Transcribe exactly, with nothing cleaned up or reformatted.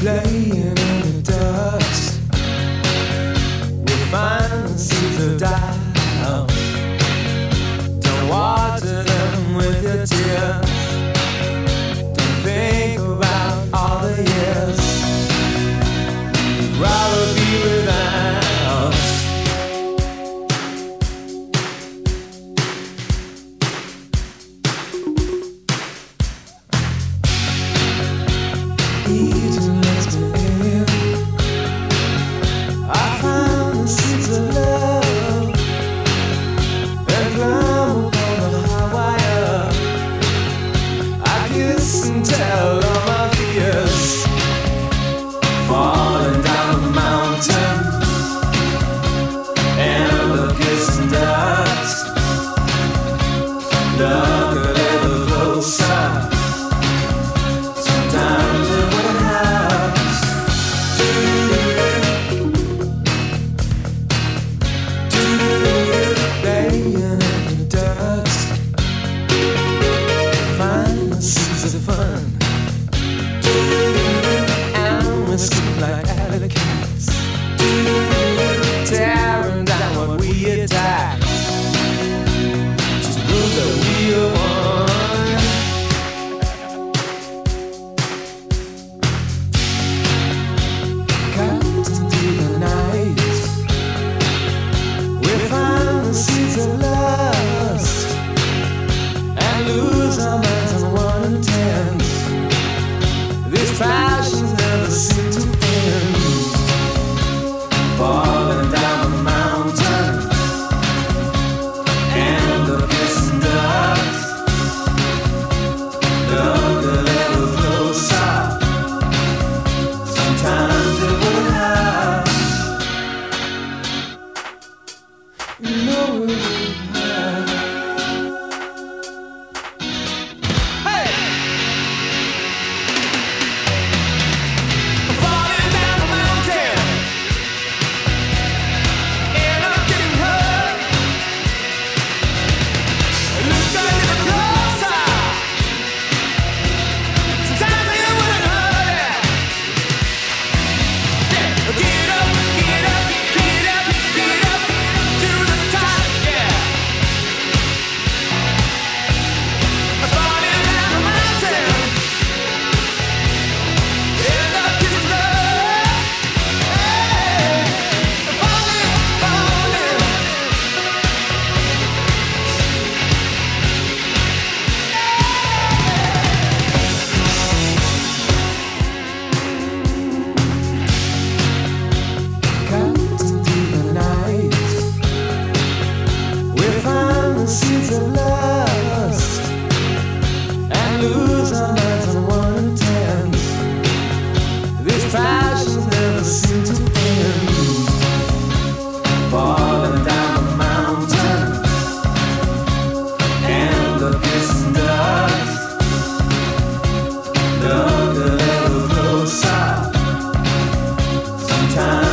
laying in the dust. We find the seeds of doubt. Don't water them with your tears. Don't think about all the years. You'd rather be without. Eden lets me in. I found the seeds of love and climb upon the high wire. I kiss and tell all my fears, falling down the mountain and the kiss and dust. Look a little closer. Sometimes it would hurt. Laying in the dust. Find the seeds of fun. And we scream like alley cats, tearing down what we attack. Just prove that we are one. Seeds of lust and lose our minds on one and tens. These passions never seem to end. Falling down the mountain and the kiss and dust. Look a little closer. Sometimes it would hurt. No, it seeds of lust and lose our minds on one and tens. These passions never seem to end. Falling down the mountain and the kiss and dust. Look a little closer. Sometimes